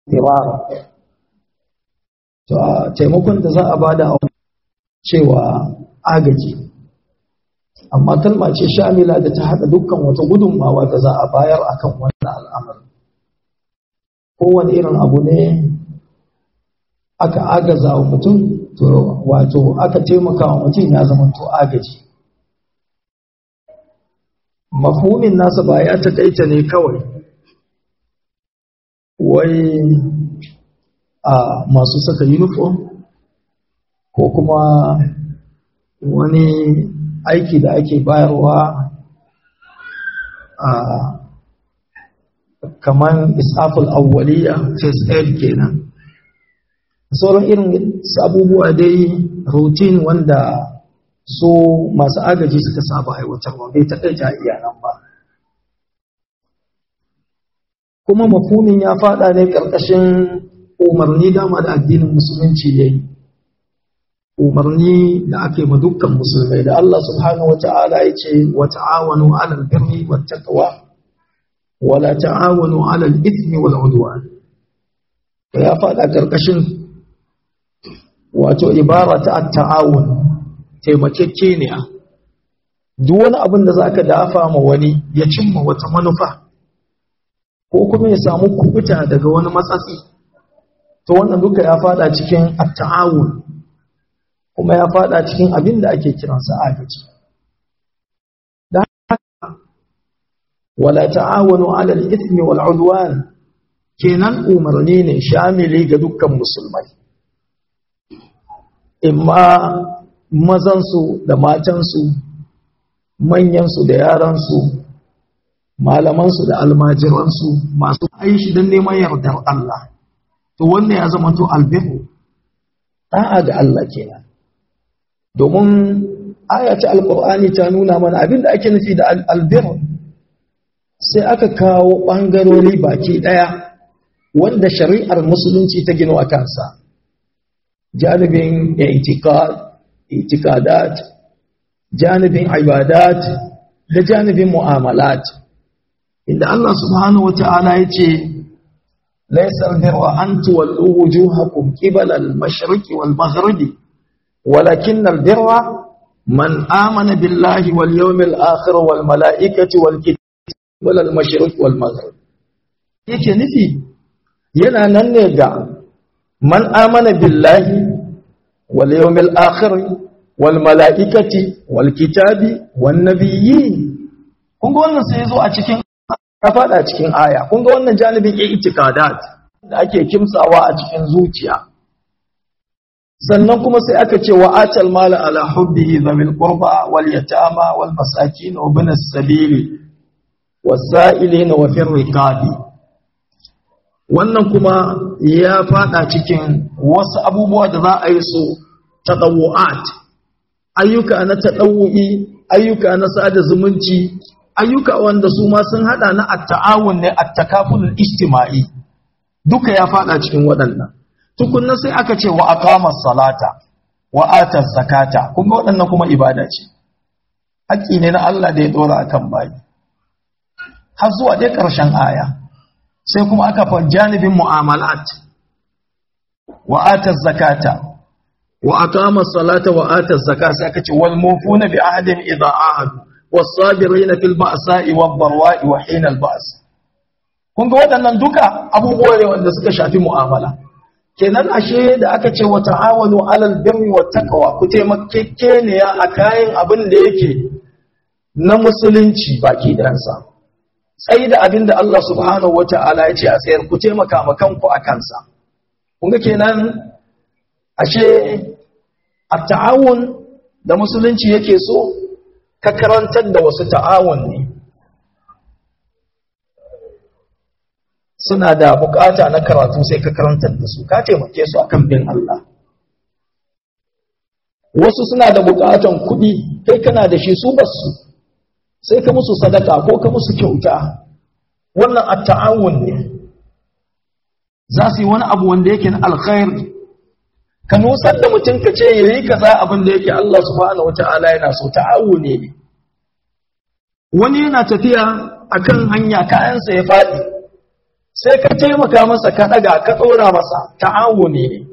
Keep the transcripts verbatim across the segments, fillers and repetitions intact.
tirara to taimakon da za a bada a cewa agaji, amma kalma ce shamila da ta haɗa dukkan wata gudunmawa da za a bayar akan wannan al'amari. Kowane irin abu ne aka agaza wa mutum to wato aka taimaka wa mutum ya zama to agaji. Mafhumin nasa ba ya takaita ne kawai wai a masu saka uniform ko kuma wani aiki da ake bayarwa a kaman isaful awwaliya first aid kenan, sauran irin abubuwa dai routine wanda so masu agaji suka saba aiwatarwa bai taƙaita iyanan ba. Kuma mafhumin ya fada ne ƙarƙashin umarni dama da addinin musulunci yayi, umarni da ake ma dukkan musulmai da Allah subhanahu wata'ala ya ce wa ta'awanu 'alal birri wat taqwa wa la ta'awanu 'alal ithmi wal 'udwan. Ya fada ƙarƙashin wato ibara ta at-ta'awun, taimakekeniya. Duk wani abin da zaka dafa ma wani ya cimma wata manufa ko kuma ya samu kubuta daga wani matsatsi, to wannan duka ya fada cikin at-ta'awun, kuma ya fada cikin abin da ake kiransa agaji. Da haka wala ta'awanu 'alal ithmi wal 'udwan kenan umarni ne shamili ga dukkan musulmai, imma mazansu da matansu, manyansu da yaransu, malamansu da almajiransu, masu aishi don neman yardar Allah. To wannan ya zama to albiru, ɗa'a ga Allah kenan. Domin ayata alƙur'ani ta nuna mana abinda ake nufi da albiru, sai aka kawo ɓangarori baki ɗaya wanda shari'ar musulunci ta gino a kansa. Janibin itikad, itikadat, janibin ibadat da janibin mu'amalat, inda Allah subhanahu wata'ala ya ce laysa albirra an tuwallu wujuhakum qibala al-mashriqi wal maghribi walakin albirra man amana billahi wal yawmil akhir wal malaikati wal kitabi wal mashriqi wal maghrib. Yake nufi yana nan ne ga man amana billahi wal yawmil akhir wal mala'ikati wal kitabi wan nabiyyin. Kun ga wannan sai yazo a cikin ka fada cikin aya. Kun ga wannan janibin i'tikadat da ake kimsawa a cikin zuciya. Sannan kuma sai aka ce wa atal mala ala hubbihi dhamil qurba wal yatama wal masakin wa ibn as-sabili was sa'ilin wa fir riqabi. Wannan kuma ya fada cikin wasu abubuwa da za a yi su tadawu'at, ayyuka na taɗawu'i, ayyuka na sada zumunci, ayyuka wanda su ma sun hada na at-ta'awun ne, at-takafulul ijtima'i, duka ya fada cikin waɗannan. Tukunna sai aka ce wa aqamas salata wa ataz zakata. Kun ga waɗannan kuma ibada ce, haƙƙi ne na Allah da ya dora akan bayi. Har zuwa dai ƙarshen aya sai kuma aka fa janibin mu'amalat wa ataz zakata wa aqama as-salata wa ata az-zakata, sai aka ce wal mufuna bi ahdin idha ahadu was sabirina fil ba'sa'i wad dharwa'i wa hina al-ba's. Kun ga waɗannan duka abubuwa ne wanda suka shafi mu'amala. Kenan ashe da aka ce wa ta'awanu 'alal birri wat taqwa, ku taimakekeniya a kayan abin da yake na musulunci baki dansa, sai da abin da Allah subhanahu wata'ala ya ce a tsayar, ku taimaka ma kanku a kansa. Kun ga kenan ashe at-ta'awun da musulunci yake so ka karantar da wasu ta'awun ne, suna da bukata na karatu sai ka karantar da su, ka taimake su akan bin Allah. Wasu suna da bukatan kuɗi, kai kana da shi su basu, sai ka musu sadaka ko ka musu kyauta. Wannan at-ta'awun ne, za su yi wani abu wanda yake na alkhairi, ka nusar da mutum ka ce yayi kaza abin da yake Allah subhanahu wata'ala yana so, ta'awuni ne. Wani yana tafiya akan hanya kayansa ya faɗi, sai ka taimaka masa ka ɗaga ka ɗora masa ta'awuni ne.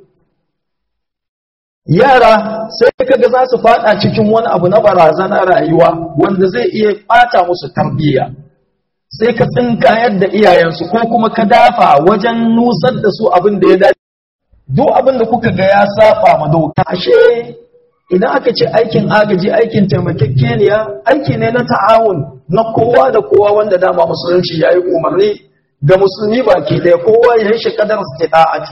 Yara sai ka ga za su faɗa cikin wani abu na barazana rayuwa wanda zai iya ɓata musu tarbiyya, sai ka tsinkayar da iyayensu ko kuma ka dafa wajen nusar da su abin da ya dace. Duk abin da kuka ga ya saba ma doka, ashe idan aka ce aikin agaji, aikin taimakekeniya, aiki ne na ta'awun na kowa da kowa wanda dama musulunci ya yi umarni ga musulmi baki ɗaya, kowa ya yi shi kadar istita'ati.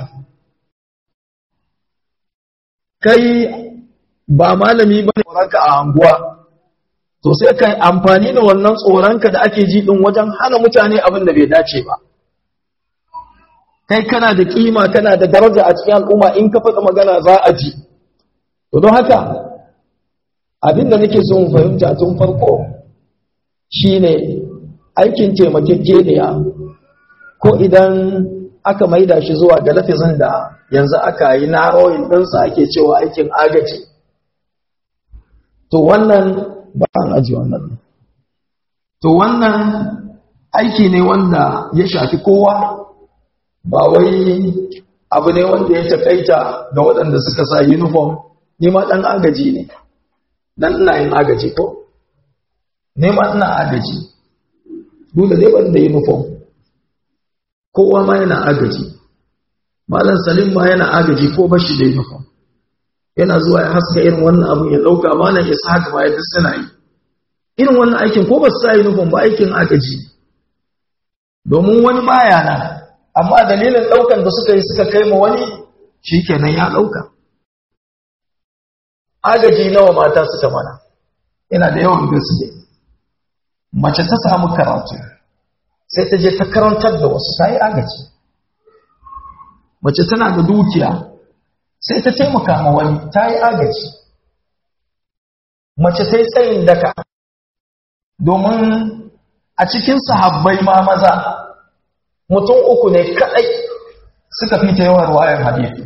Kai ba malami ba ne tsoronka a anguwa, to sai ka amfani da wannan tsoronka da ake ji ɗin wajen hana mutane abin da bai dace ba. Kai kana da kima, kana da daraja a cikin al'umma, in ka faɗi magana za a ji. To don haka abin da nake so mu fahimta tun farko shine aikin taimakekeniya, ko idan aka maida shi zuwa ga lafizin da yanzu aka yi narrowing ɗinsa ake cewa aikin agaji, to wannan ba an aji wannan to wannan aiki ne wanda ya shafi kowa, ba wai abu ne wanda ya takaita ga waɗanda suka sa uniform. Ni ma ɗan agaji ne, dan ina yin agaji ko? Ni ma ina agaji, dole dai ban da uniform. Kowa ma yana agaji. Malam Salim ma yana agaji ko bashi da uniform. Yana zuwa ya haska irin wannan abu ya ɗauka, malam ya sa haka ma ya duk suna yi. Irin wannan aikin ko ba su sa uniform ba, aikin agaji. Domin wani baya nan, amma dalilin ɗaukan da suka yi suka kai ma wani, shi kenan ya ɗauka. Agaji nawa mata suka mana, ina da yawan gaske. Mace ta samu karatu, sai ta je ta karantar da wasu, ta yi agaji. Mace tana da dukiya, sai ta taimaka ma wani, ta yi agaji. Mace ta yi tsayin daka, domin a cikin sahabbai ma maza, mutum uku ne kaɗai suka fi ta yawan ruwayar hadisi.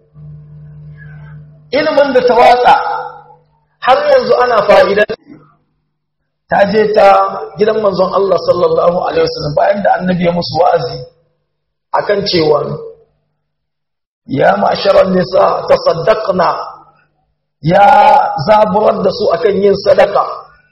Ilimin da ta watsa har yanzu ana fa'idan, ta je ta gidan manzon Allah sallallahu Alaihi wasallam bayan da annabi ya musu wa'azi akan cewa ya ma'asharar nisa ta saddaqna, ya zaburar da su akan yin sadaka.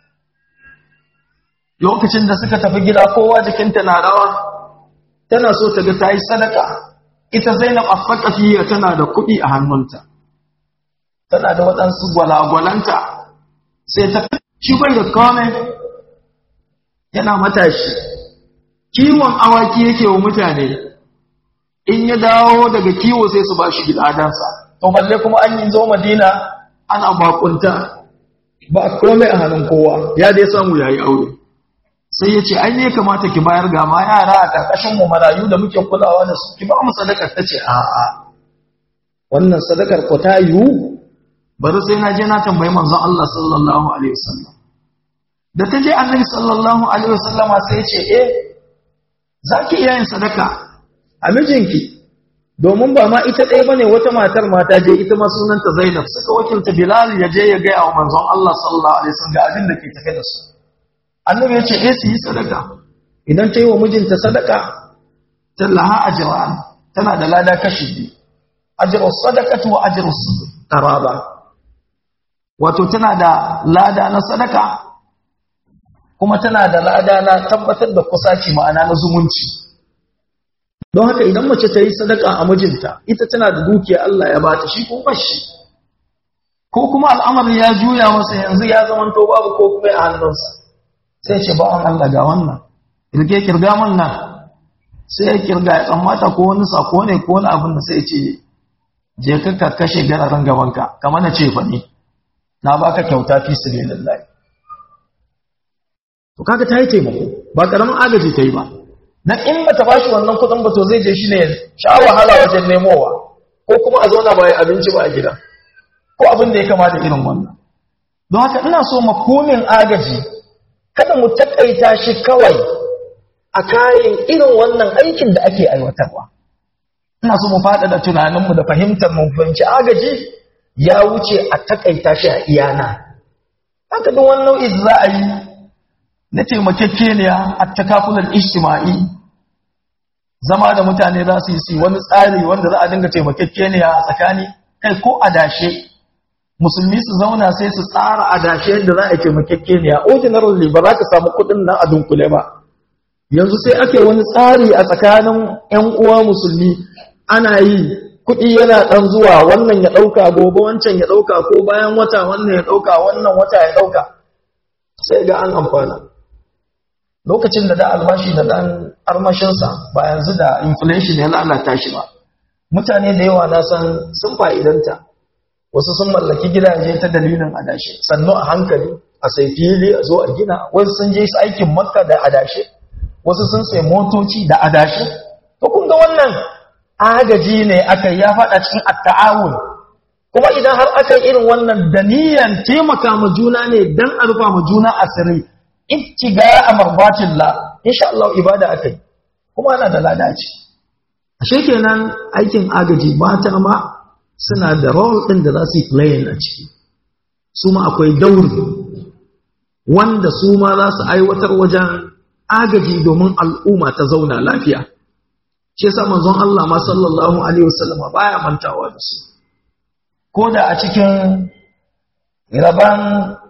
Lokacin da suka tafi gida kowa jikinta na rawa, tana so ta ga ta yi sadaka. Ita Zainab As-Saqafiyya tana da kuɗi a hannunta, tana da waɗansu gwalagwalanta, sai ta shi bai da kome, yana matashi, kiwon awaki yake wa mutane, in ya dawo daga kiwo sai su ba shi gidadansa. To balle kuma an yi zo Madina ana bakunta, ba kome a hannun kowa, ya dai samu yayi aure. Sai ya ce, ai ne kamata ki bayar ga ma yara a ƙarƙashin mu marayu da muke kulawa da su, ki ba mu sadakar. Ta ce, a'a, wannan sadakar ko ta yiwu, bari sai na je na tambayi manzon Allah sallallahu alaihi wasallam. Da ta je annabi sallallahu alaihi wasallama sai ya ce, eh, za ki iya yin sadaka a mijinki, domin ba ma ita ɗaya bane, wata matar mata je ita ma sunanta Zainab, suka wakilta Bilal ya je ya gaya wa manzon Allah sallallahu alaihi wasallam ga abin da ke tafe da su. Annabi ya ce, eh, su yi sadaka. Idan ta yi wa mijinta sadaka, tallaha ajran, tana da lada kashi biyu, ajrus sadaqatu wa ajrus qaraba. Wato tana da lada na sadaka, kuma tana da lada na tabbatar da kusaci, ma'ana na zumunci. Don haka idan mace ta yi sadaka a mijinta, ita tana da dukiya Allah ya bata, shi kuma bashi. Ko kuma al'amarin ya juya masa yanzu ya zamanto babu ko kuma a hannunsa. Sai ce bawan Allah ga wannan, kirge kirga man nan, sai ya kirga ya tsammata ko wani sako ne ko wani abin da sai ce, je ka kashe gararin gabanka, kamar na ce fa ne. Na baka kyauta fi sabilillah. To kaga ta yi taimako, ba karamin agaji ta yi ba. Na in bata bashi wannan kudin ba to zai je shi ne sha wahala wajen nemowa, ko kuma a zauna ba ya abinci ba a gida, ko abin da ya kamata irin wannan. Don haka ina so makomin agaji kada mu takaita shi kawai a kayan irin wannan aikin da ake aiwatarwa. Ina so mu faɗa da tunaninmu da fahimtar mu fahimci agaji ya wuce a takaita shi a iyana. Haka duk wani nau'i za a yi na taimakekeniya a takafulan ijtima'i, zama da mutane za su yi su wani tsari wanda za a dinga taimakekeniya a tsakani, kai ko adashe musulmi su zauna sai su tsara adashe yadda za a taimakekeniya. Ordinarily ba za ka samu kuɗin nan a dunkule ba, yanzu sai ake wani tsari a tsakanin 'yan uwa musulmi, ana yi kuɗi yana ɗan zuwa, wannan ya ɗauka gobe wancan ya ɗauka, ko bayan wata wannan ya ɗauka wannan wata ya ɗauka, sai ga an amfana. Lokacin da da albashi da ɗan armashinsa ba yanzu da inflation ya lalata shi ba, mutane da yawa na san sun fa'idanta. Wasu sun mallaki gidaje ta dalilin adashi, sannu a hankali a sai fili a zo a gina, wasu sun je su aikin makka da adashi, wasu sun sai motoci da adashi. To kun ga wannan agaji ne aka ya faɗa cikin at-ta'awun. Kuma idan har aka yi irin wannan da niyyar taimaka ma juna ne dan a rufa ma juna asiri, ittiga amarbatillah, insha Allah ibada akai kuma ana da ladaci. Ashe kenan aikin agaji mata ma suna da role din da za su play a ciki. Su ma akwai dauri wanda su ma za su aiwatar wajen agaji domin al'umma ta zauna lafiya. Shi yasa manzon Allah ma sallallahu alaihi wasallam baya mantawa da su. Koda a cikin raban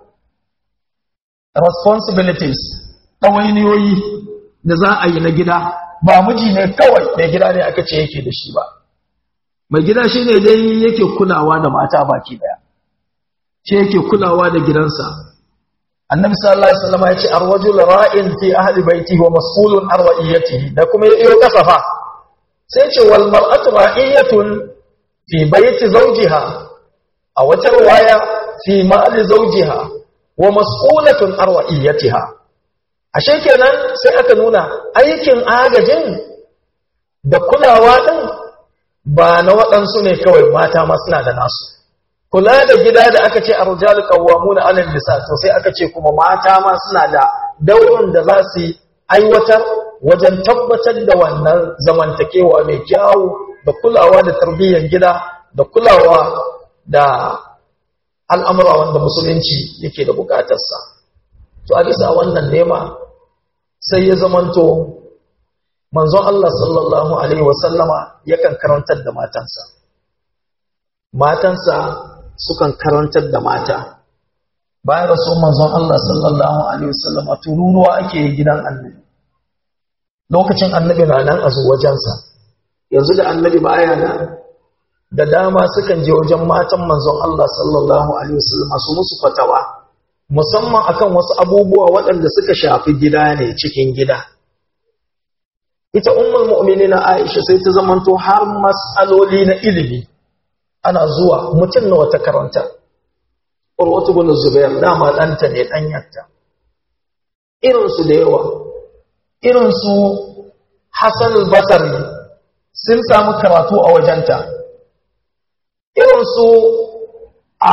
responsibilities, ɗawainiyoyi da za a yi na gida, ba miji ne kawai mai gida ne aka ce yake da shi ba. Mai gida shi ne dai yake kulawa da mata baki daya, shi yake kulawa da gidansa. Annabi sallallahu alaihi wasallam ya ce ar-rajulu ra'in fi ahli baitihi wa mas'ulun an ra'iyatihi, da kuma yayo kasafa sai ce wal mar'atu ra'iyatun fi baiti zawjiha, a wata riwaya fi mali zawjiha wa mas'ulatun an ra'iyatiha. Ashe kenan sai aka nuna aikin agajin da kulawa din ba na waɗansu ne kawai, mata ma suna da nasu. Kula da gida da aka ce arjalu qawwamuna 'ala an-nisa, to sai aka ce kuma mata ma suna da daurin da za su aiwatar wajen tabbatar da wannan zamantakewa mai kyau, da kulawa da tarbiyyar gida, da kulawa da al'amura wanda musulunci yake da bukatarsa. To a bisa wannan nema sai ya zamanto manzon Allah sallallahu alaihi wasallama yakan karantar da matansa. Matansa sukan karantar da mata. Bayan rasul manzon Allah sallallahu alaihi wasallama tururuwa ake gidan annabi. Lokacin annabi na nan a wajensa. Yanzu da annabi baya nan, da dama sukan je wajen matan manzon Allah sallallahu alaihi wasallama su musu fatawa, musamman akan wasu abubuwa waɗanda suka shafi gida ne, cikin gida. Ita ummul mu'minina Aisha sai ta zamanto har mas'aloli na ilimi ana zuwa, mutum na wata karanta. Urwatu bin Zubair dama ɗanta ne, ɗanyarta. Irinsu da yawa, irinsu Hassan al-Basri sun samu karatu a wajenta. Irinsu a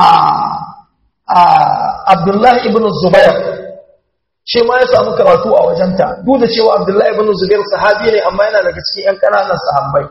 Abdullahi ibn Zubair shi ma ya samu karatu a wajenta, duk da cewa Abdullahi ibn Zubair sahabi ne amma yana daga cikin ‘yan ƙananan sahabbai.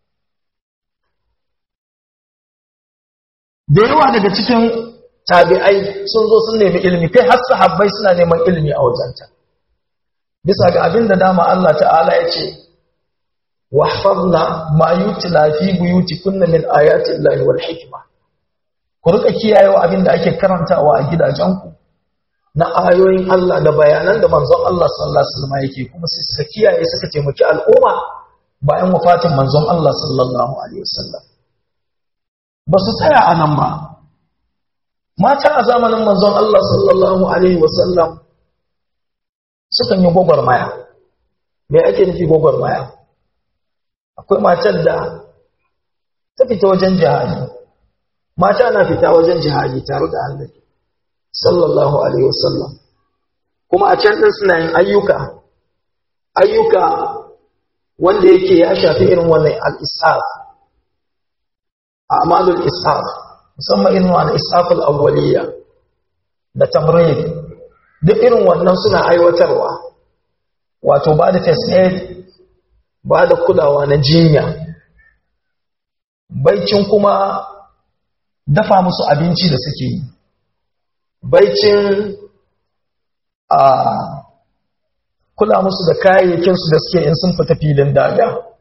Da yawa daga cikin tabi'ai sun zo sun nemi ilimi, kai har sahabbai suna neman ilimi a wajenta. Bisa ga abin da dama Allah ta'ala ya ce, wahfazna ma yutla fi buyutikunna min ayati Allahi wal hikma. Ku rika kiyayewa abin da ake karantawa a gidajenku na ayoyin Allah da bayanan da manzon Allah sallallahu alaihi wasallam yake, kuma sai suka kiyaye suka taimaki al'umma bayan wafatin manzon Allah sallallahu alaihi wasallam. Ba su tsaya a nan ba. Mata a zamanin manzon Allah sallallahu alaihi wasallam sukan yi gwagwarmaya. Me ake nufi gwagwarmaya? Akwai matar da ta fita wajen jihadi. Mata na fita wajen jihadi tare da Annabi sallallahu alaihi wasallam, kuma a can din suna yin ayyuka ayyuka wanda yake ya shafi irin wannan al-is'af, a'malul is'af, musamman irin wannan is'af al-awwaliyya da tamrid, duk irin wannan suna aiwatarwa, wato ba da first aid, ba da kulawa na jinya, baicin kuma dafa musu abinci da suke yi, baicin a kula musu da kayayyakinsu da suke in sun fita filin daga.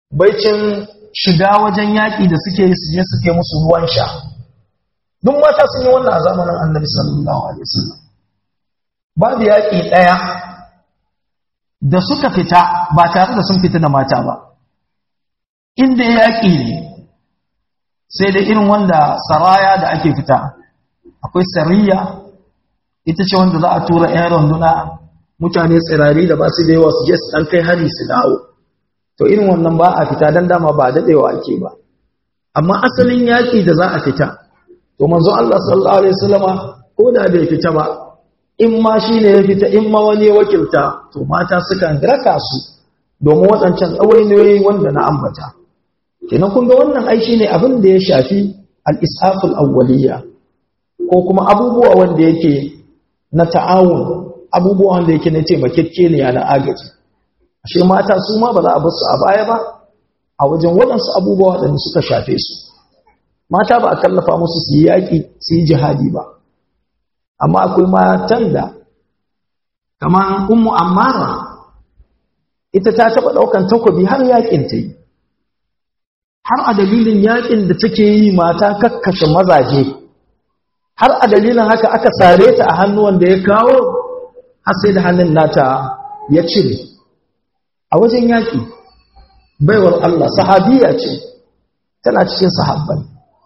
baicin shiga wajen yaƙi da suke yi su je suke musu ruwan sha. Duk mata sun yi wannan a zamanin Annabi sallallahu alaihi wasallam. Babu yaƙi ɗaya da suka fita ba tare da sun fita da mata ba. Inda yaƙi ne sai da irin wanda saraya da ake fita. Akwai sariya, ita ce wanda za a tura ‘yan runduna mutane tsirari da ba su da yawa su je su ɗan kai hari su dawo. To irin wannan ba a fita don dama ba daɗewa ake ba. Amma asalin yaƙi da za a fita, to manzo Allah sallallahu Alaihi wasallama ko da bai fita ba, in ma shi ne ya fita, in ma wani ya wakilta, to mata sukan raka su domin waɗancan ɗawainiyoyi wanda na ambata. Kenan kun ga wannan ai shi ne abin da ya shafi al-isaful awwaliyya, ko kuma abubuwa wanda yake na ta'awun, abubuwa wanda yake na taimakekeniya na agaji. Ashe mata su ma ba za a basu a baya ba a wajen waɗansu abubuwa waɗanda suka shafe su. Mata ba a kallafa musu su yi yaƙi su yi jihadi ba. Amma akwai matan da kamar Ummu Ammara, ita ta taɓa ɗaukan takobi har yaƙin ta yi. Har a dalilin yaƙin da take yi mata kakkashe mazaje. Har a dalilin haka aka sare ta a hannuwan da ya kawo har sai da hannun nata ya cire. A wajen yaƙi, baiwar Allah, sahabiya ce, tana cikin sahabbai.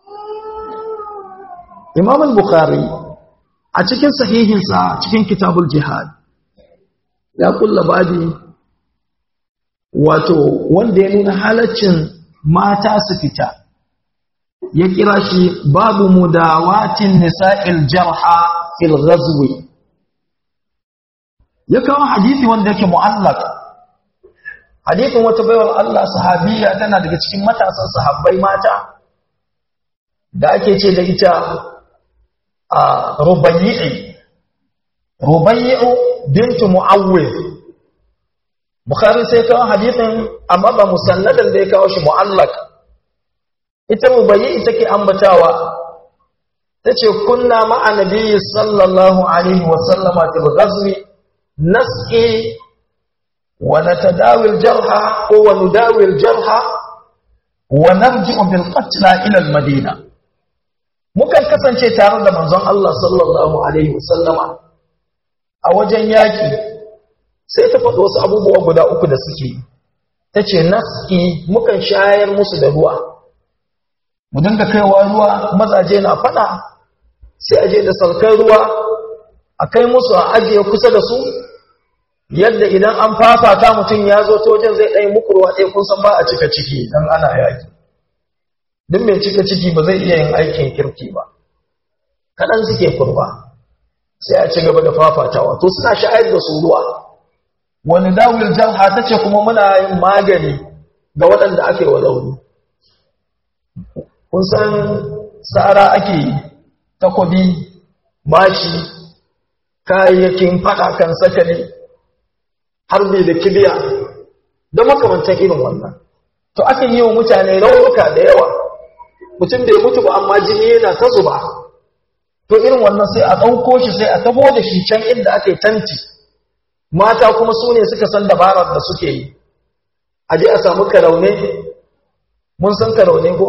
Imam al-Bukhari, a cikin sahihinsa cikin kitabul jihad, ya kulla babi wato wanda ya nuna halaccin mata su fita. Ya kira shi babu mudawatin nisa'il jarha fil ghazwi. Ya kawo hadisi wanda yake mu'allaq. Hadithin wata baiwar Allah sahabiya tana daga cikin matasan sahabbai mata da ake ce da ita a Rubayyi Rubayyi bintu Muawwidh. Bukhari sai kawo hadithin amma ba musalladan da ya kawo shi mu'allaq. Ita Rubayyi take ambatawa tace kunna ma'a nabiyyi sallallahu alaihi wa sallama fil ghazwi nasqi ونتداوي الجرحى ونداوي الجرحى ونرجع بالقتلى إلى المدينة. mukan kasance tare da manzon Allah sallallahu alaihi wasallama a wajen yaki, sai ta faɗo wasu abubuwa guda uku da suke. Tace naski, mukan shayar musu da ruwa, mu dinga kaiwa ruwa, mazaje na faɗa sai aje da salkar ruwa a kai musu a ajiye kusa da su, yadda idan an fafata mutum ya zo wajen zai ɗaya muku ruwa ɗaya, kun san ba a cika ciki don ana yaki. Duk mai cika ciki ba zai iya yin aikin kirki ba, kaɗan suke kurba, sai a ci gaba da fafatawa. To suna sha'ayar da su ruwa. Wani dawil jarha ta ce kuma muna yin magani ga waɗanda ake wa rauni. Kun san tsara ake takobi, mashi, kayayyakin faɗa kan sakali, harbi da kibiya da makamantan irin wannan. To akan yi wa mutane raunuka da yawa, mutum bai mutu ba amma jini yana ta zuba. To irin wannan sai a ɗauko shi sai a tabo da shi can inda aka yi tanti. Mata kuma su ne suka san dabarar da suke yi. A je a samu karaune, mun san karaune ko?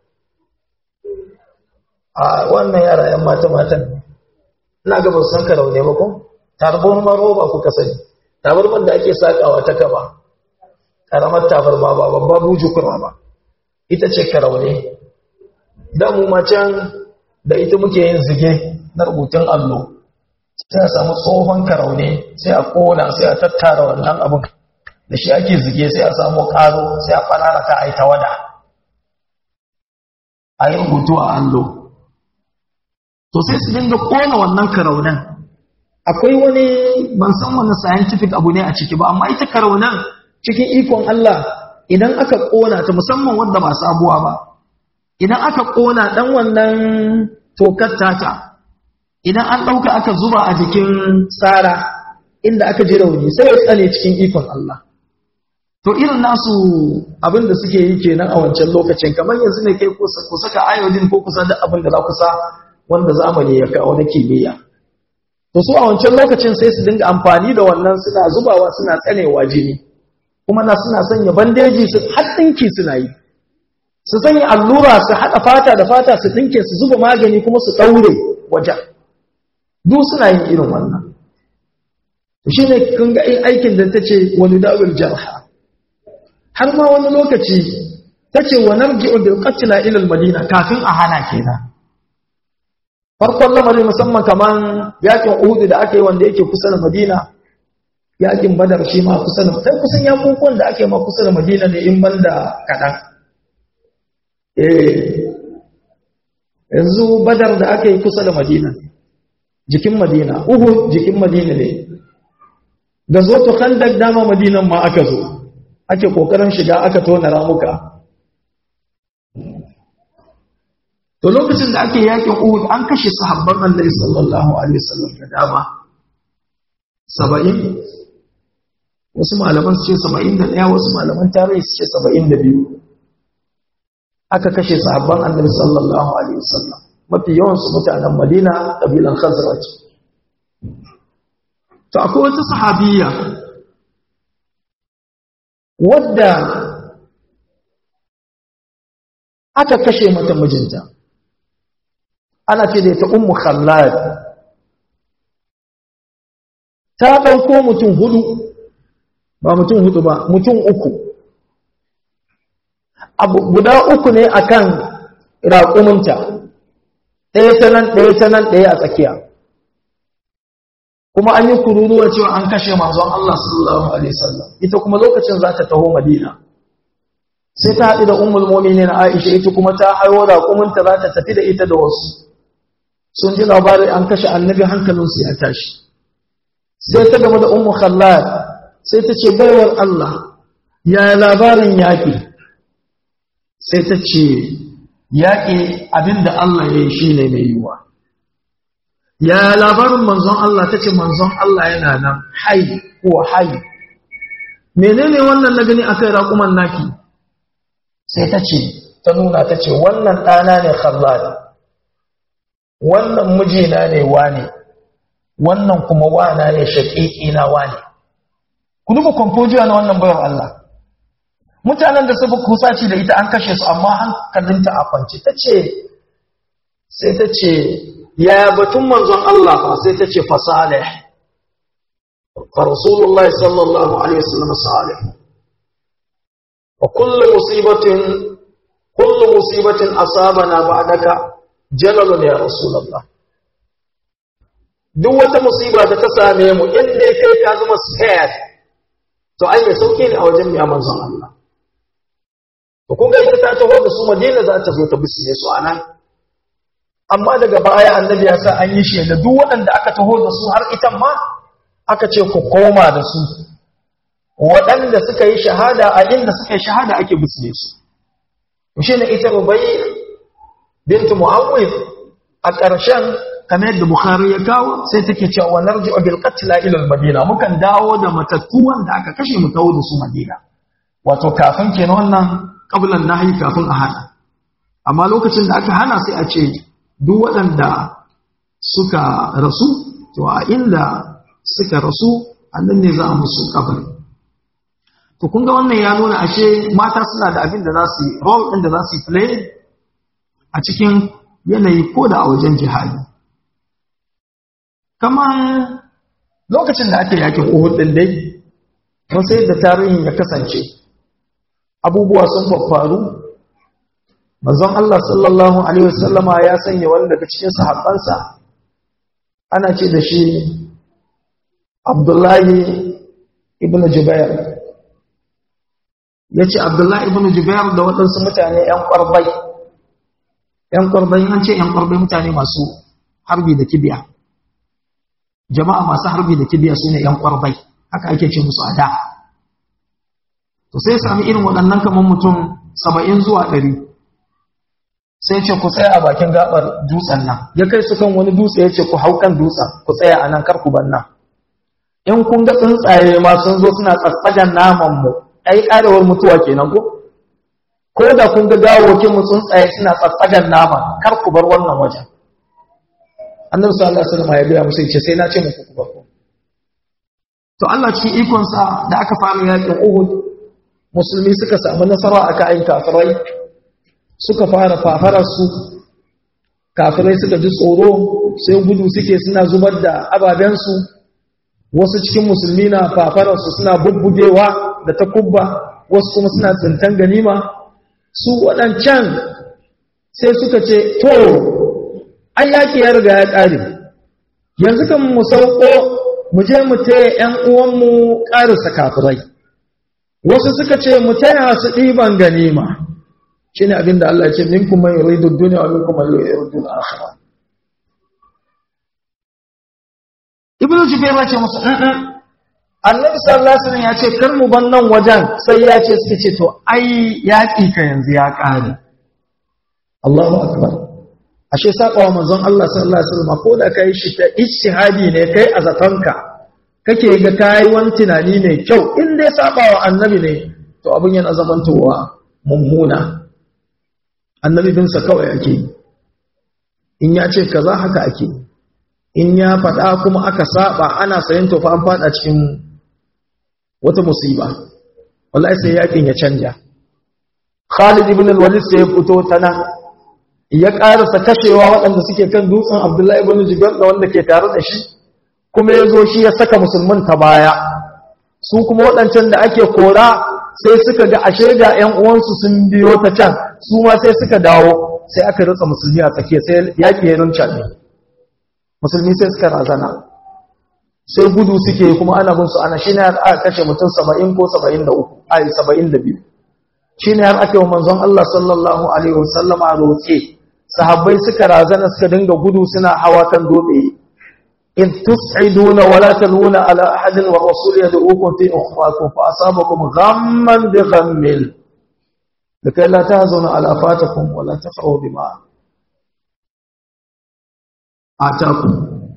A wannan yara ‘yan mata-matan, ina ga ba su san karaune ba ko? Tarbon maroba kuka sani. Tabarmar da ake sakawa ta kaba, karamar tabarma ba babba bujukura ba, ita ce karaune. Da mu macen da ita muke yin zige na rubutun allo, sai a samu tsohon karaune, sai a kona, sai a tattara wannan abin da shi ake zige, sai a samu karo, sai a fanara ta a yi tawada, a yi rubutu a allo. To sai su dinga kona wannan karaunen. Akwai wani, ban san wani scientific abu ne a ciki ba, amma ita karaunan cikin ikon Allah idan aka kona ta, musamman wanda ba sabuwa ba, idan aka kona dan wannan tokar tata, idan an dauka aka zuba a jikin tsara inda aka ji rauni, sai ya tsane cikin ikon Allah. To irin nasu abin da suke yi kenan a wancan lokacin, kamar yanzu ne kai ku saka iodine ko kusa da abin da za ku sa wanda zamani ya kawo na kimiyya. To su a wancan lokacin sai su dinga amfani da wannan, suna zubawa suna tsanewa jini. kuma na suna sanya bandeji su haɗinki suna yi su sanya allura su haɗa fata da fata su ɗinke su zuba magani kuma su ɗaure wajen duk suna yin irin wannan shi ne kun ga aikin da ta ce wani da'ul jarha har ma wani lokaci ta ce wa narji'u bil qatla ila al madina kafin a hana kenan farkon lamari musamman kaman yakin Uhud da aka yi wanda yake kusa da Madina yakin Badar shi ma kusa da sai kusan yakunkun da ake ma kusa da Madina ne in banda kadan eh yanzu Badar da aka yi kusa da Madina jikin Madina Uhud jikin Madina ne da zo to Khandaq dama Madinan ma aka zo ake kokarin shiga aka tona ramuka to lokacin da ake yakin Uhud an kashe sahabban Annabi sallallahu alaihi wasallam da dama saba'in wasu malaman su ce saba'in da ɗaya wasu malaman tarihi su ce saba'in da biyu aka kashe sahabban Annabi sallallahu alaihi wasallam mafi yawan su mutanen Madina kabilan Khazraj to akwai wata sahabiyya wadda aka kashe mata mijinta ana ce da ita ummu khallad ta dauko mutum hudu ba mutum hudu ba mutum uku abu guda uku ne akan raƙuminta ɗaya ta nan ɗaya ta nan ɗaya a tsakiya kuma an yi kururuwa cewa an kashe manzon Allah sallallahu alaihi wasallam ita kuma lokacin za ta taho Madina sai ta haɗu da ummul mu'minin Aisha ita kuma ta hayo raƙuminta za ta tafi da ita da wasu sun ji labarin an kashe annabi hankalinsu ya tashi sai ta gama da ummu khallad sai ta ce baiwar Allah ya labarin yaƙi sai ta ce yaƙi abinda Allah ya yi shi ne mai yiwuwa ya labarin manzon Allah ta ce manzon Allah yana nan hai ko hai menene wannan na gani akai raƙuman naki sai ta ce ta nuna ta ce wannan ɗana ne khallad wannan mijina ne wane wannan kuma wana ne shaƙiƙi na wane ku duba kwamfojiya na wannan bayan Allah mutanen da sabu kusaci da ita an kashe su amma hankalinta a kwance ta ce sai ta ce ya batun manzon Allah fa sai ta ce fa salih fa rasulullahi sallallahu alaihi wasallam salih wa kullu musibatin kullu musibatin asabana ba'daka jalalun ya rasulullah duk wata musiba da ta same mu inda kai ka zama scared to ai mai sauki ne a wajen mai manzon Allah to kun ga ita ta taho da su Madina za ta zo ta bisne su anan amma daga baya annabi ya sa an yi shi da duk waɗanda aka taho da su har ita ma aka ce ku koma da su waɗanda suka yi shahada a inda suka yi shahada ake bisne su to shine ita Rubai bintu Muawwid a ƙarshen kamar yadda Bukhari ya kawo sai take cewa narji'u bil qatla ila al Madina mukan dawo da matattu wanda aka kashe mu tawo da su Madina wato kafin kenan wannan qablan nahyi kafin a hana amma lokacin da aka hana sai a ce duk waɗanda suka rasu to a inda suka rasu annan ne za a musu kabari to kun ga wannan ya nuna ashe mata suna da abin da za su yi role ɗin da za su play a cikin yanayi ko da a wajen jihadi kamar lokacin da ake yakin Uhud din dai mun sai da tarihin ya kasance abubuwa sun faru manzon Allah sallallahu alaihi wasallama ya sanya wani daga cikin sahabbansa ana ce da shi Abdullahi ibn Jubair yace Abdullahi ibn Jubair da waɗansu mutane ƴan ƙwarbai ƴan ƙwarbai an ce ƴan ƙwarbai mutane masu harbi da kibiya jama'a masu harbi da kibiya sune ƴan ƙwarbai haka ake ce musu a da to sai sami irin waɗannan kamar mutum saba'in zuwa ɗari sai ce ku tsaya a bakin gabar dutsen nan ya kai su kan wani dutse ya ce ku hau kan dutsen ku tsaya a nan kar ku banna in kun ga tsuntsaye ma sun zo suna tsatsagan naman mu ai karewar mutuwa kenan ko ko da kun ga gawokin mu tsuntsaye suna tsatsagan naman kar ku bar wannan wajen annabi sallallahu alaihi wasallam ya ga musu ce sai na ce muku ku bar to Allah cikin ikon sa da aka fara yakin Uhud musulmi suka samu nasara a kayan kafirai suka fara fafararsu kafirai suka ji tsoro sai gudu suke suna zubar da ababensu wasu cikin musulmi na fafararsu suna bubbugewa da takubba wasu kuma suna tsintan ganima su waɗancan sai suka ce to an yaƙi ya riga ya ƙare yanzu kan mu sauko mu je mu taya ‘yan uwanmu ƙarisa kafirai wasu suka ce mu taya su ɗiban ganima shi ne abinda Allah ce minkum man yuridu ad-dunya wa minkum man yuridu al-akhirah Ibn Jubayr ya ce musu a'a Annabi sallallahu alaihi wasallam ya ce kar mu ban nan wajen sai ya ce suke ce to ai yaƙi ka yanzu ya ƙare Allahu akbar ashe sakawa manzon Allah sallallahu alaihi wasallam ko da kai shi ta ijtihadi ne kai a zatonka kake ga kai wani tunani mai kyau in dai sabawa annabi ne to abin yana zamantowa mummuna annabi bin sa kawai ake in ya ce kaza haka ake in ya faɗa kuma aka saba ana sayin to fa an fada cikin wata musiba wallahi sai yakin ya canja Khalid ibn al-Walid sai ya fito ta nan ya ƙarasa kashewa waɗanda suke kan dutsen Abdullahi ibn Jubair da wanda ke tare da shi kuma ya zo shi ya saka musulmin ta baya su kuma waɗancan da ake kora sai suka ga ashe ga ƴan uwansu sun biyo ta can su ma sai suka dawo sai aka rutsa musulmi a tsakiya sai yaƙi ya rinca ne musulmi sai suka razana sai gudu suke kuma ana bin su ana shine har aka kashe mutum saba'in ko saba'in da uku ai saba'in da biyu shine har aka yi manzon Allah sallallahu alaihi wasallam a roƙe sahabbai suka razana suka dinga gudu suna hawa kan dutse in tus'iduna wala taluna ala ahadin wa rasul yad'ukum fi ukhrakum fa asabakum ghamman bi ghammin lakai la tahzunu ala fatakum wala tafrahu bima atakum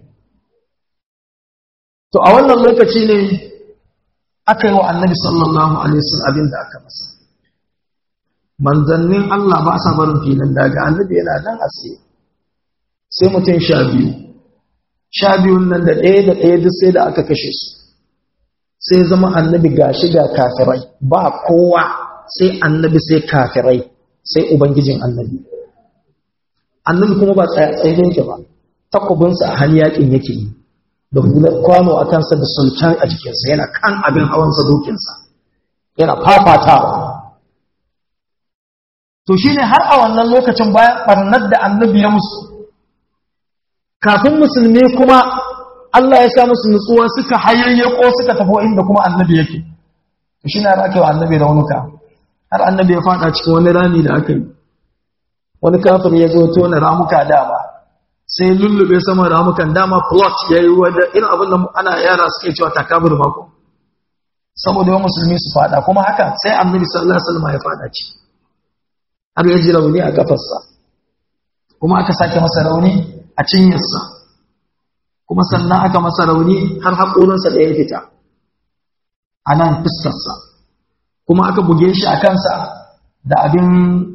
to a wannan lokaci ne aka yi wa annabi sallallahu alaihi wasallam abin da aka masa manzannin Allah ba sa barin filin daga annabi yana nan a tsaye sai mutum sha biyu sha biyun nan da ɗaya da ɗaya duk sai da aka kashe su sai zama annabi gashi ga kafirai ba kowa sai annabi sai kafirai sai ubangijin annabi annabi kuma ba tsaye tsaye yake ba takobinsa a hannun yakin yake yi da hular kwano a kansa da sultan a jikinsa yana kan abin hawansa dokinsa yana fafatawa to shi ne har a wannan lokacin bayan ɓarnar da annabi ya musu kafin musulmi kuma Allah ya sa musu nutsuwa suka hayayyako suka tafi inda kuma annabi yake to shi ne har aka yi wa annabi raunuka har annabi ya fada cikin wani rami da aka yi wani kafir ya zo tona ramuka dama sai lullube sama ramukan dama plot ya yi wadda irin abin da ana yara suke cewa takabur mako saboda yawan musulmi su fada kuma haka sai annabi sallallahu alaihi wasallam ya fada ci har ya ji rauni a kafarsa kuma aka sake masa rauni a cinyarsa kuma sannan aka masa rauni har haƙorinsa da ya fita a nan fuskarsa kuma aka buge shi a kansa da abin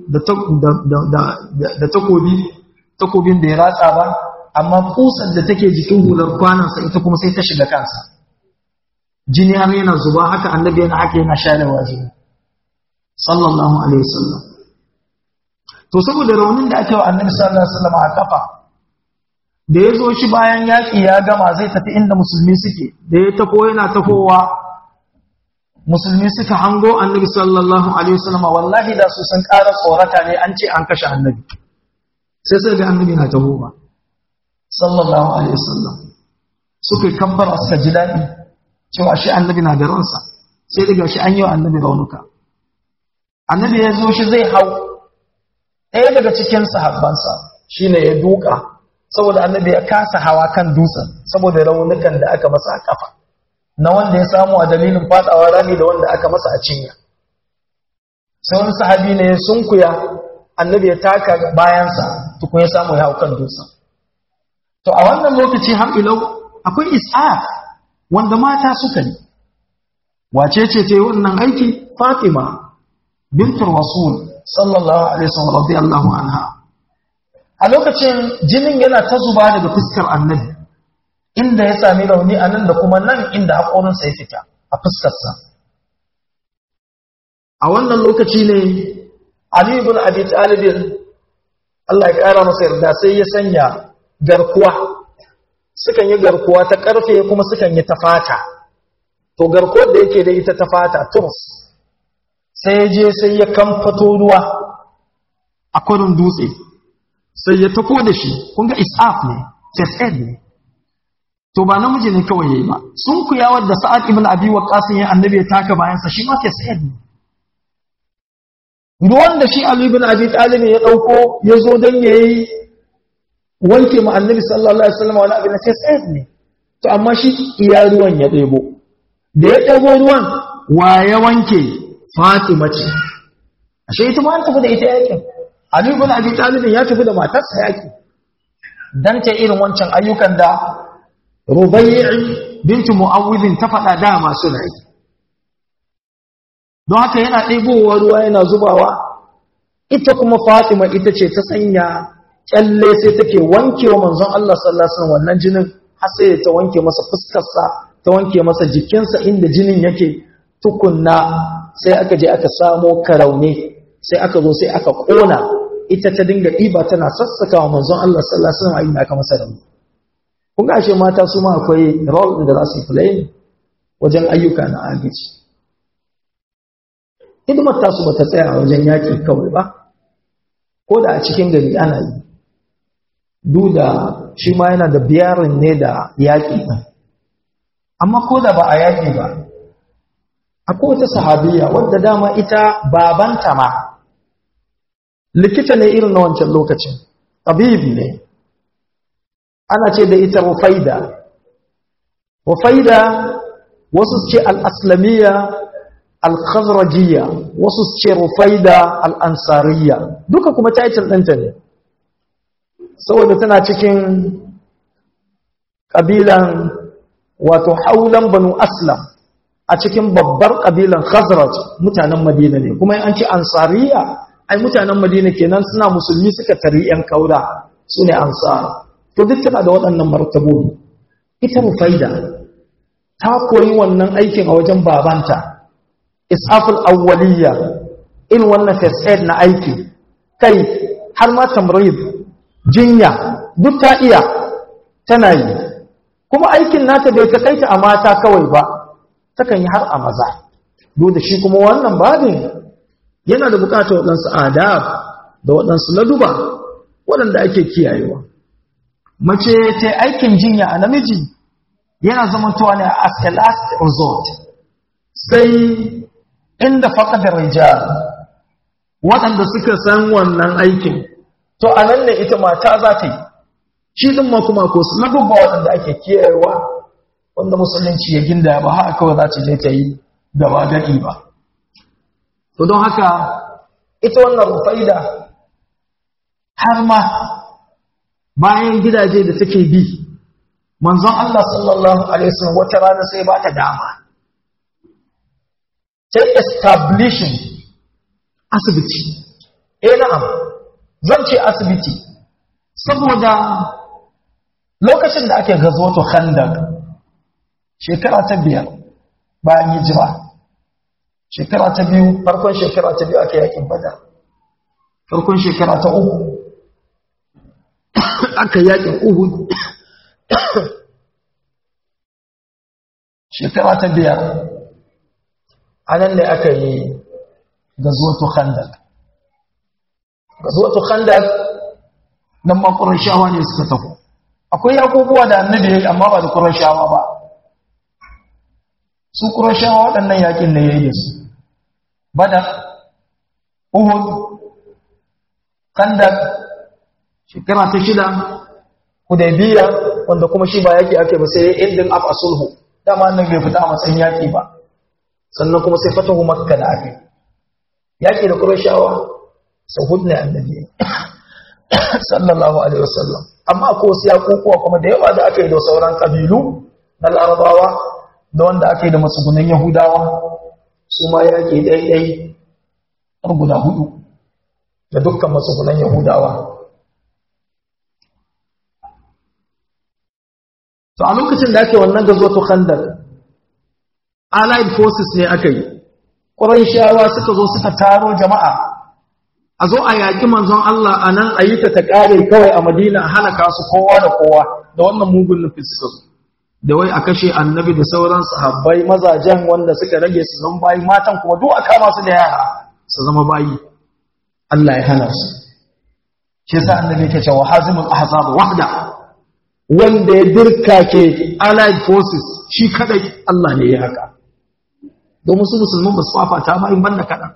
da takobi takobin bai ratsa ba amma kusar da take jikin hular kwanansa ita kuma sai ta shiga kansa jini har yana zuba haka annabi yana haka yana sharewa jini sallallahu alaihi wasallam to saboda raunin da ake wa annabi sallallahu alaihi wasallam a kafa da ya zo shi bayan yaƙi ya gama zai tafi inda musulmi suke da ya tafo yana tafowa musulmi suka hango annabi sallallahu alaihi wasallam wallahi da su san ƙara tsorata ne an ce an kashe annabi sai sai ga annabi na tahowa sallallahu alaihi wasallam suka yi kabbara suka ji daɗi cewa shi annabi na da ransa sai daga shi an yi wa annabi raunuka annabi ya zo shi zai hau ɗaya daga cikin sahabbansa shine ya duka saboda annabi ya kasa hawa kan dutsen saboda raunukan da aka masa a kafa na wanda ya samu a dalilin fadawa rami da wanda aka masa a cinya sai wani sahabi ne ya sunkuya annabi ya taka bayansa tukun ya samu ya hau kan dutsen to a wannan lokaci har ilau akwai is'af wanda mata suka yi wace ce ce wannan aiki Fatima bintul Rasul sallallahu alaihi wasallam radiyallahu anha a lokacin jinin yana ta zuba daga fuskar annabi inda ya sami rauni a nan da kuma nan inda haƙorinsa ya fita a fuskarsa a wannan lokaci ne Ali ibn Abi Talib Allah ya kara masa yarda sai ya sanya garkuwa, sukan yi garkuwa ta karfe kuma sukan yi ta fata. To garkuwar da yake da ita ta fata turs, sai ya je sai ya kamfato ruwa a kwarin dutse, sai ya tafo da shi. Kun ga isaf ne, first aid ne. To ba namiji ne kawai yayi ba, sun kuyawar da Sa'ad ibn Abi Waqqas ya annabi ya taka bayansa shi ma first aid ne. Ruwan da shi Ali ibn Abi Talib ya dauko ya zo dan yayi wanke mu annabi sallallahu alaihi wasallam wani abin sai sai ne. To amma shi iya ruwan ya debo, da ya debo ruwan wa ya wanke? Fatima ce. Ashe ita ma an tafi da ita yakin. Ali ibn Abi Talib ya tafi da matarsa yaki dan ta irin wancan ayyukan da Rubai' bintu Mu'awwidh ta faɗa da masu rai. Don haka yana ɗebowa ruwa yana zubawa, ita kuma Fatima ita ce ta sanya kyalle sai take wanke wa manzon Allah sallallahu alaihi wasallam wannan jinin, har sai ta wanke masa fuskarsa, ta wanke masa jikinsa inda jinin yake. Tukunna sai aka je aka samo karaune, sai aka zo sai aka kona, ita ta dinga ɗiba tana sassaka wa manzon Allah sallallahu alaihi wasallam inda aka masa rauni. Kun ga ashe mata su ma akwai role da za su play wajen ayyuka na agaji. Hidimar tasu ba ta tsaya a wajen yaƙi kawai ba, ko da a cikin gari ana yi, duk da shi ma yana da biyarin ne da yaƙi ɗin. Amma ko da ba a yaƙi ba, akwai wata sahabiya wadda dama ita babanta ma likita ne irin na wancan lokacin, tabibi ne, ana ce da ita Rufaida. Rufaida wasu ce al-aslamiyya al-khazrajiyya, wasu ce Rufaida al-ansariyya, duka kuma title ɗinta ne, saboda tana cikin ƙabilan wato haulan banu aslam, a cikin babbar ƙabilan khazraj, mutanen madina ne. Kuma an ce ansariyya, ai mutanen madina kenan, suna musulmi suka tari ‘yan kaura, su ne ansar. To duk tana da waɗannan martabobi. Ita Rufaida ta koyi wannan aikin a wajen babanta, isaful awwaliyya, in wannan first aid na aiki, kai har ma tamrid, jinya, duk ta iya tana yi. Kuma aikin nata bai takaita a mata kawai ba, takan yi har a maza. Duk da shi kuma wannan babin yana da bukatar waɗansu adab da waɗansu laduba waɗanda ake kiyayewa. Mace ta aikin jinya a namiji yana zamantowa ne as a last resort, sai inda faƙadar rijal waɗanda suka san wannan aikin, to a nan ne ita mata za ta yi. Shi ɗin ma kuma ko su ladubba waɗanda ake kiyayewa wanda musulunci ya ginda ba haka kawai za ta je ta yi gaba gadi ba. To don haka ita wannan Rufaida har ma bayan gidaje da take bi, manzon Allah sallallahu alaihi wasallam wata rana sai ba ta dama ta establishing asibiti. Eh na'am, zan ce asibiti saboda lokacin da ake gazwato Khandaq shekara ta biyar bayan hijira, shekara ta biyu, farkon shekara ta biyu ake yakin Badar, farkon shekara ta uku aka yakin Uhud, shekara ta biyar anan ne aka yi gazwatu Khandaq. Gazwatu Khandaq nan ma Qurayshawa ne suka tafi. Akwai yakubuwa da annabi yayi amma ba da Qurayshawa ba. Su Qurayshawa waɗannan yakin ne yayi su. Badar, Uhud, Khandaq, shekara ta shida, Hudaybiya, wanda kuma shi ba yaki ake ba sai ending up a sulhu. Dama annabi bai fita a matsayin yaki ba. Sannan kuma sai fatahu Makka da ake. Yaki da Qurayshawa sau hudu ne annabi sallallahu alaihi wasallam. Amma ko wasu yakukuwa kuma da yawa da aka yi da sauran kabilu na Larabawa da wanda aka yi da matsugunan Yahudawa, su ma yaki daidai har guda hudu da dukkan matsugunan Yahudawa. To a lokacin da ake wannan gazwatu Khandaq, Allied forces ne aka yi, Qurayshawa suka zo suka taro jama'a a zo a yaƙi manzon Allah a nan a yi ta ta ƙare kawai a Madina a halaka su kowa da kowa da wannan mugun nufin suka zo da wai a kashe annabi da sauran sahabbai mazajen wanda suka rage su zama bayi matan kuma duk a kama su da yara su zama bayi Allah ya hana su shi yasa annabi yake cewa hazimul ahzab wahda wanda ya dirka ke allied forces shi kadai Allah ne ya haka domin su musulman ba su fafata ba in banda kaɗan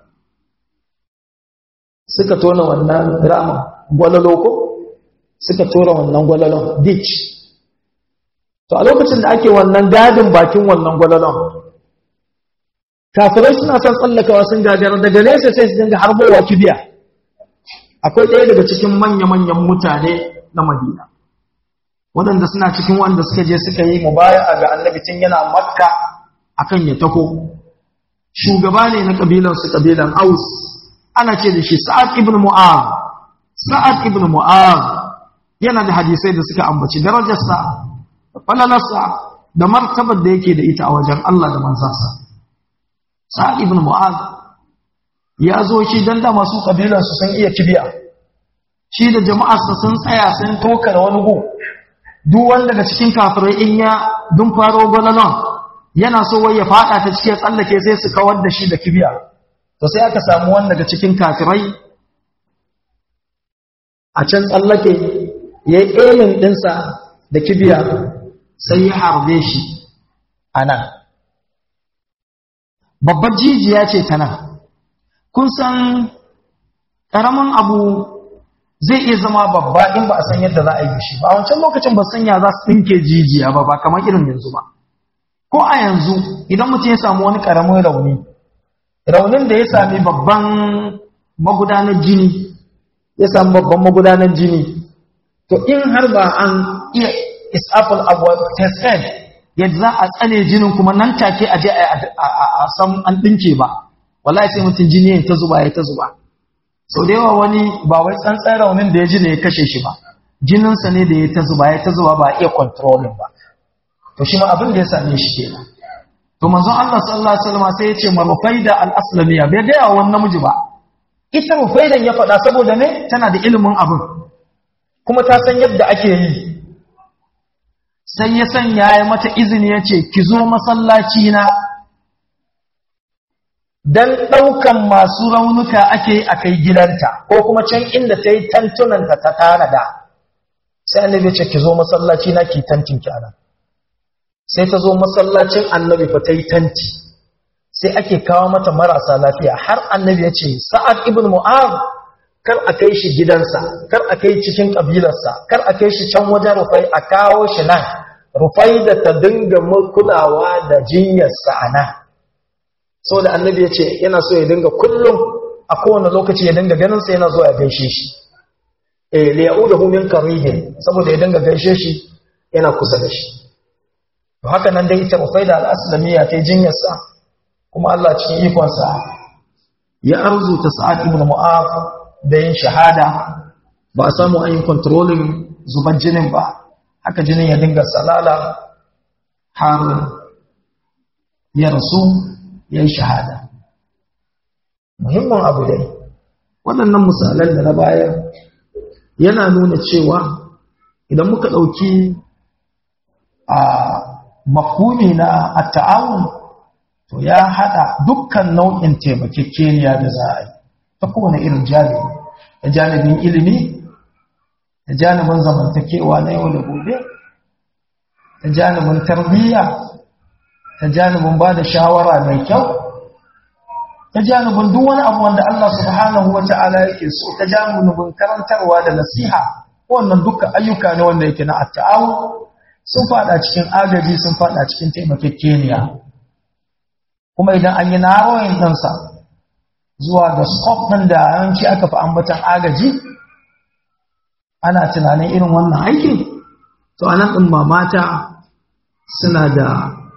suka tona wannan rama gwalalo ko suka tora wannan gwalalon ditch to a lokacin da ake wannan gadin bakin wannan gwalalon kafirai suna son tsallakawa sun gagara daga nesa sai su dinga harbowa kibiya akwai ɗaya daga cikin manya-manyan mutane na Madina waɗanda suna cikin wanda suka je suka yi mubaya'a ga annabi tun yana Makka akan ya taho shugaba ne na kabilansu kabilan Aus ana ce da shi Sa'ad ibn Mu'adh Sa'ad ibn Mu'adh yana da hadisai da suka ambaci darajarsa da falalarsa da martabar da yake da ita a wajen Allah da manzansa Sa'ad ibn Mu'adh ya zo shi dan da masu kabilansu sun iya kibiya shi da jama'arsa sun tsaya sun tokar wani gu duk wanda daga cikin kafirai in ya dun faro gwalalon yana so wai ya fada ta cikin tsallake sai su kawar da shi da kibiya to sai aka samu wanda daga cikin kafirai a can tsallake ya yi elin ɗinsa da kibiya sai ya harbe shi a nan babbar jijiya ce ta nan kun san ƙaramin abu zai iya zama babba in ba a san yadda za a yi shi ba a wancan lokacin ba sanya za su ɗinke jijiya ba ba kamar irin yanzu ba ko a yanzu idan mutum ya samu wani ƙaramin rauni raunin da ya sami babban magudanar jini ya sami babban magudanar jini to in har ba an iya isaful abu test yadda za a tsane jinin kuma nan take a je a san an ɗinke ba wallahi sai mutum jini ya ta zuba ya ta zuba sau da yawa wani ba wai tsantsan raunin da ya ji ne ya kashe shi ba jininsa ne da ya ta zuba ya ta zuba ba a iya controlling ba to shi ma abin da ya same shi kenan to manzon Allah sallallahu alaihi wasallam sai ya ce ma Rufaida al-Aslamiyya bai ga yawan namiji ba ita Rufaidan ya faɗa saboda ne tana da ilimin abin kuma ta san yadda ake yi sai ya sanya ya mata izini ya ce ki zo masallaci na dan ɗaukan masu raunuka ake a kai gidanta ko kuma can inda ta yi tantunanta ta tara da sai annabi ce ki zo masallaci na ki tantin ki anan sai ta zo masallacin annabi fa ta yi tanti sai ake kawo mata marasa lafiya har annabi ya ce Sa'ad ibn Mu'adh kar a kai shi gidansa kar a kai cikin kabilarsa kar a kai shi can wajen Rufai a kawo shi nan Rufai da ta dinga kulawa da jinyarsa a nan sau da annabi ya ce yana so ya dinga kullum a kowane lokaci ya dinga ganinsa yana zuwa ya gaishe shi eh liya'u da humin karihin saboda ya dinga gaishe shi yana kusa da shi to haka nan dai ita Rufaida al-Aslamiyya ta jinyarsa kuma Allah cikin ikonsa ya arzuta Sa'ad ibn Mu'adh da yin shahada ba a samu an yi controlling zuban jinin ba haka jinin ya dinga salala har ya rasu ya yi shahada muhimmin abu dai waɗannan misalan da na bayar yana nuna cewa idan muka ɗauki a mafhumi na at-ta'awun to ya haɗa dukkan nau'in taimakekeniya da za a yi ta kowane irin janibi da janibin ilimi da janibin zamantakewa na yau da gobe da janibin tarbiyya ta janibin ba da shawara mai kyau ta janibin duk wani abu wanda Allah subhanahu wa ta'ala yake so ta janibin karantarwa da nasiha wannan dukkan ayyuka ne wanda yake na at-ta'awun sun fada cikin agaji sun fada cikin taimakekeniya kuma idan an yi narrowing ɗinsa zuwa ga scope ɗin da yanci aka fi ambatan agaji ana tunanin irin wannan aiki to anan ɗin ma mata suna da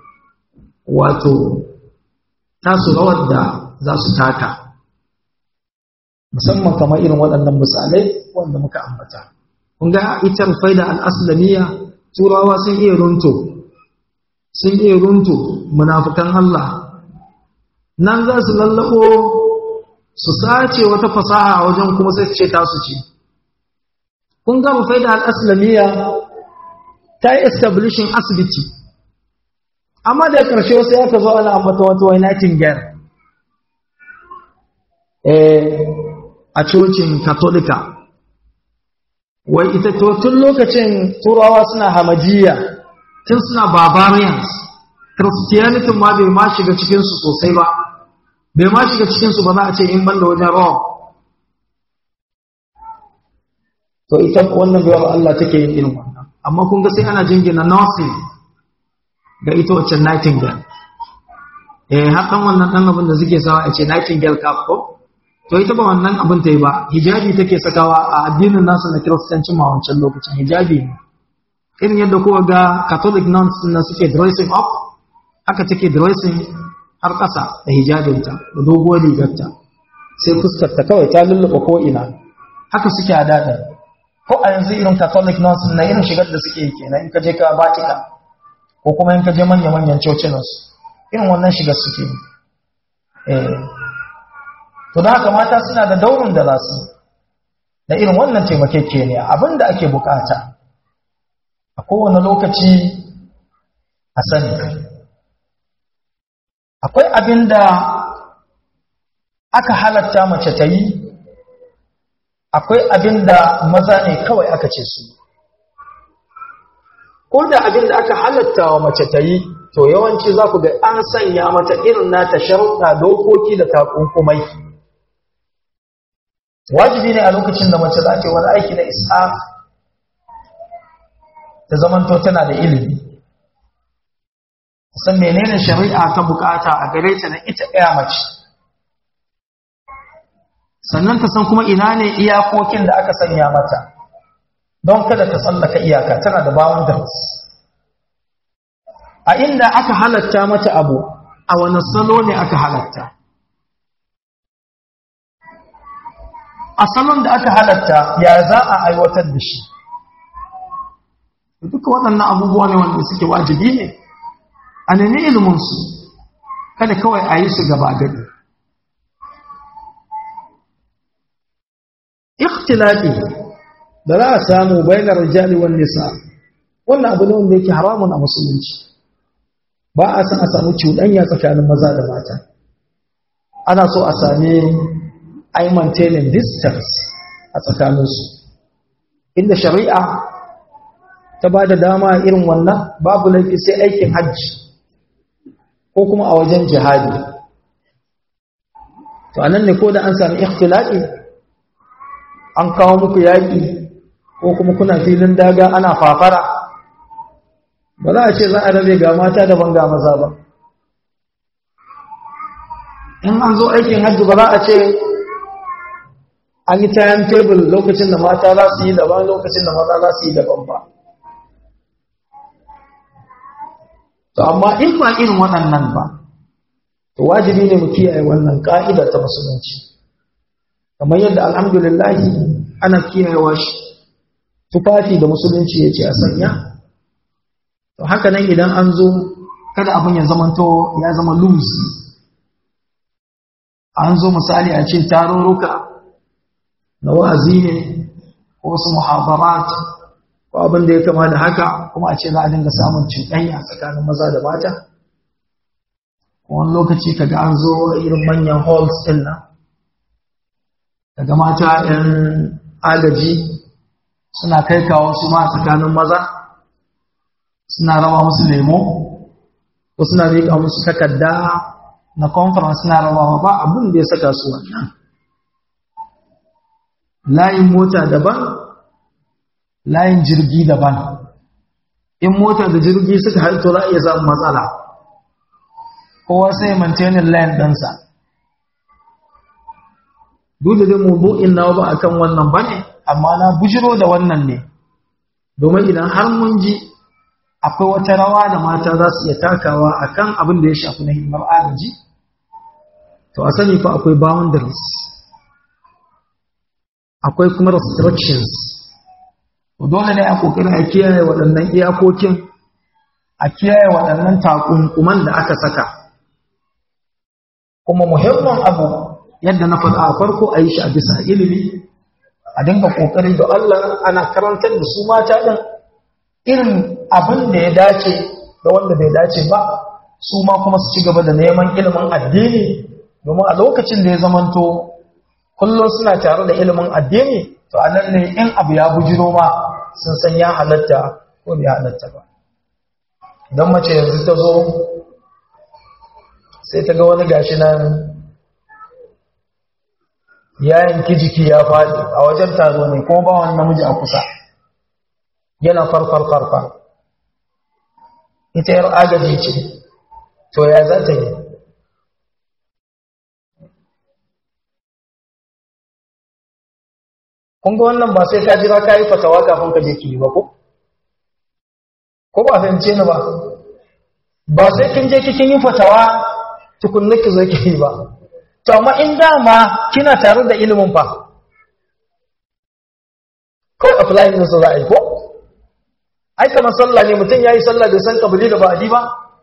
wato tasu rawar da za su taka musamman kamar irin waɗannan misalai wanda muka ambata kun ga ita Rufaida al-Aslamiyya turawa sun iya runto sun iya runto munafikan Allah nan za su lallabo su sace wata fasaha a wajen kuma sai ce ta su ce kun ga Rufaida al-Aslamiyya ta yi establishing asibiti amma da ƙarshe sai aka zo ana ambata wata wai Nightingale eh a cocin Katolika wai ita to tun lokacin turawa suna hamajiya tun suna barbarians Christianity ma bai ma shiga cikin su sosai ba bai ma shiga cikin su ba za a ce in banda wajen Rome to ita wannan bayar Allah take yin irin wannan amma kun ga sai ana jingina nursing ga ita wacce Nightingale eh hakan wannan dan abin da suke sawa a ce Nightingale cap ko to ita ba wannan abin ta yi ba hijabi take sakawa a addinin nasu na Kiristanci ma wancan lokacin hijabi ne irin yadda kowa ga Catholic nuns na suke dressing up haka take dressing har ƙasa da hijabinta da doguwar rigarta sai fuskar ta kawai ta lulluɓa ko ina haka suke a dada ko a yanzu irin Catholic nuns na irin shigar da suke yi kenan in ka je ka Vatican ko kuma in ka je manya-manyan cocinansu irin wannan shigar suke yi eh to da haka mata suna da daurin da za su da irin wannan taimakekeniya abinda ake bukata a kowane lokaci a sani akwai abinda aka halatta mace ta yi akwai abinda maza ne kawai aka ce su ko da abinda aka halatta wa mace ta yi to yawanci za ku ga an sanya mata irin nata sharuɗa dokoki da takunkumai wajibi ne a lokacin da mace za ta yi wani aiki na is'af ta zamanto tana da ilimi san menene shari'a ta bukata a gare ta na ita ɗaya mace sannan ta san kuma ina ne iyakokin da aka sanya mata don kada ta tsallaka iyaka tana da boundaries a inda aka halatta mata abu a wani salo ne aka halatta a salon da aka halatta ya za a aiwatar da shi duka waɗannan abubuwa ne wanda suke wajibi ne a nemi iliminsu kada kawai a yi su gaba gari ikhtilafi da za a samu bainar rijali wan nisa wannan abu ne wanda yake haramun a musulunci ba a san a samu cuɗanya tsakanin maza da mata ana so a sami ai maintaining distance a tsakaninsu inda shari'a ta ba da dama irin wannan babu laifi sai aikin hajji ko kuma a wajen jihadi to anan ne ko da an sami ikhtilafi an kawo muku yaƙi ko kuma kuna filin daga ana fafara ba za a ce za a rabe ga mata daban ga maza ba in an zo aikin hajji ba za a ce an yi time table lokacin da mata za su yi daban lokacin da maza za su yi daban ba to amma in ba irin waɗannan ba to wajibi ne mu kiyaye wannan ka'ida ta musulunci kamar yadda alhamdulillah ana kiyayewa shi tufafi da musulunci ya ce a sanya to haka nan idan an zo kada abin ya zamanto ya zama loose an zo misali a ce tarurruka na wa'azi ne ko wasu muhabarat ko abin da ya kama da haka kuma a ce za a dinga samun cuɗanya tsakanin maza da mata wani lokaci kaga an zo irin manyan halls ɗin nan daga mata ‘yan agaji suna kai kawo su ma tsakanin maza suna raba musu lemo ko suna miƙa musu takarda na conference suna rabawa ba abin da ya saka su wannan layin mota daban layin jirgi daban in mota da jirgi suka haito za a iya samun matsala kowa sai maintaining line ɗansa duk da dai mawdu'in nawa ba akan wannan bane amma na bujiro da wannan ne domin idan har mun ji akwai wata rawa da mata za su iya takawa akan abin da ya shafi na himar agaji to a sani fa akwai boundaries akwai kuma restrictions dole ne a kokarin a kiyaye waɗannan iyakokin a kiyaye waɗannan takunkuman da aka saka kuma muhimmin abu yadda na faɗa a farko a yi shi a bisa ilimi, a dinga ƙoƙari da Allah ana karantar da su mata ɗin irin abin da ya dace da wanda bai dace ba, su ma kuma su ci gaba da neman ilimin addini, domin a lokacin da ya zamanto kullum suna tare da ilimin addini, to a nan ne in abu ya bujiro ma sun san ya halatta ko bai halatta ba. Idan mace yanzu ta zo sai ta ga wani gashi nan ya yanki jiki ya faɗi a wajen taro ne kuma ba wani namiji a kusa yana farfar farfar, ita yar agaji ce, to ya za ta yi? Kun ga wannan ba sai ka jira ka yi fatawa kafin ka je ki yi ba ko? Ko ba fahimce ni ba? Ba sai kin je kin yi fatawa tukunna ki zo ki yi ba. To amma in dama kina tare da ilimin fa, ko apply din sa za a yi ko? Ai kamar sallah ne, mutum ya yi sallah da san kabili da ba'adi ba?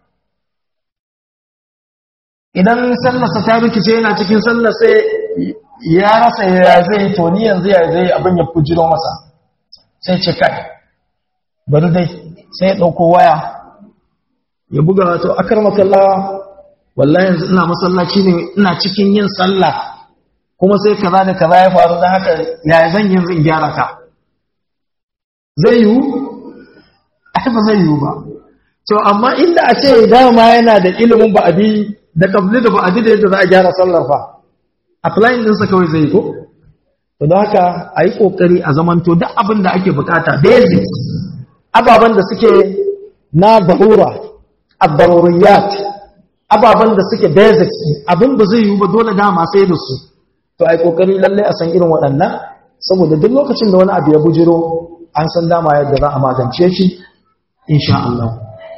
Idan sallarsa ta rikice yana cikin sallar sai ya rasa ya zai to ni yanzu ya zai abin ya kujiro masa, sai ce kai bari dai sai ya ɗauko waya ya buga wato akar makalla wallahi yanzu ina masallaci ne ina cikin yin sallah kuma sai kaza da kaza ya faru don haka ya zan yanzu in gyara ka. Zai yiwu? Ai ba zai yiwu ba. To amma inda a ce dama yana da ilimin ba'adi da kabli da ba'adi da yadda za a gyara sallar fa, applying ɗinsa kawai zai ko? To don haka a yi ƙoƙari a zamanto duk abin da ake bukata basics, ababen da suke na zarura, abdaruriyat, ababen da suke basics, abin da zai yi ba dole dama sai da su. To a yi ƙoƙari lalle a san irin waɗannan, saboda duk lokacin da wani abu ya bujiro an san dama yadda za a magance shi, insha Allah.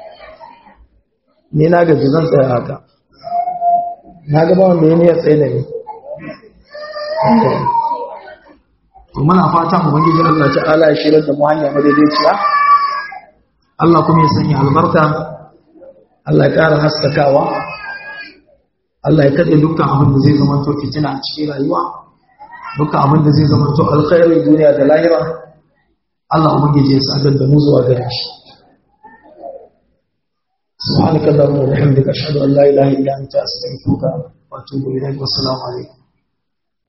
Ni na gaji zan tsaya haka. Na gaba wanda ya niyyar tsaye da ni. To muna fata ubangiji Allah ta'ala ya shirar da mu hanya madaidaiciya, Allah kuma ya sanya albarka, Allah ya ƙara haskakawa, Allah ya kaɗe dukkan abin da zai zamanto fitina a cikin rayuwa, dukkan abin da zai zamanto alkhairi duniya da lahira, Allah ubangiji ya sadar da mu zuwa gare shi. سبحانك اللهم وبحمدك أشهد أن لا إله إلا أنت أستغفرك وأتوب إليك والسلام عليكم.